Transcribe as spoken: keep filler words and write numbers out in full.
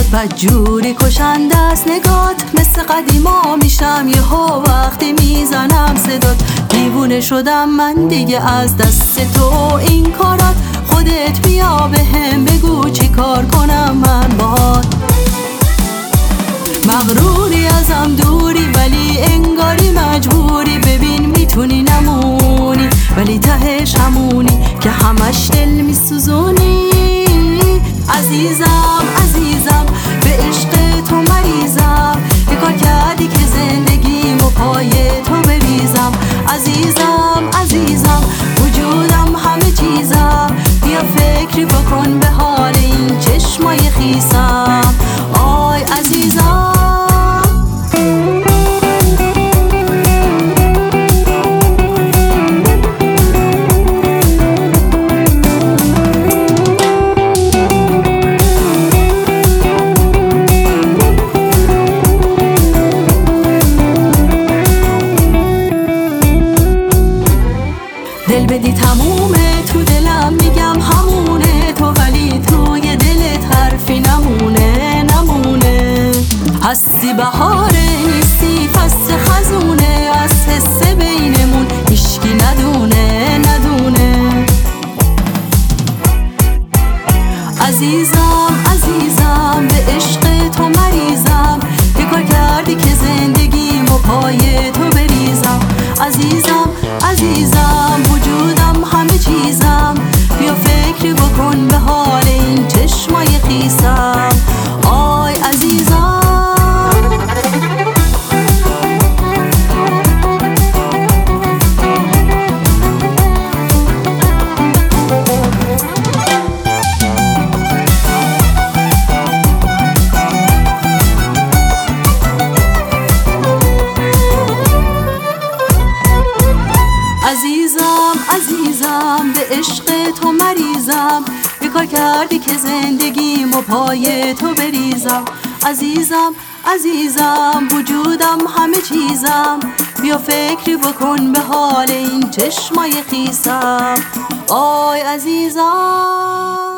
بدجوری کشنده است نگات، مثل قدیما میشم یه ها وقتی میزنم صدات. دیوونه شدم من دیگه از دست تو این کارات، خودت بیا به هم بگو چی کار کنم من باهات. مغروری ازم دوری ولی انگاری مجبوری، ببین میتونی نمونی ولی تهش همونی که همش دل میسوزونی. عزیزم عزیزم به عشق تو مریضم، یه کار کردی که زندگیم و پای تو بریزم. عزیزم عزیزم وجودم همه چیزم، بیا فکری بکن به حال این چشمای خیسم. آی عزیزم دل بدی تمومه، تو دلم میگم همونه تو، ولی توی دلت حرفی نمونه نمونه. هستی بهاره نیستی فصل خزونه، از حس بینمون هیچکی ندونه ندونه. عزیزم عزیزم به عشق تو مریضم، یه کار کردی که زندگیم و پای تو بریزم. عزیزم عزیزم وجودم همه چیزم، بیا فکری بکن به حال این چشمای خیسم. آی عزیزم عزیزم عزیزم به عشق تو مریضم، یه کار کردی که زندگیم و پای تو بریزم. عزیزم عزیزم وجودم همه چیزم، بیا فکری بکن به حال این چشمای خیسم. آی عزیزم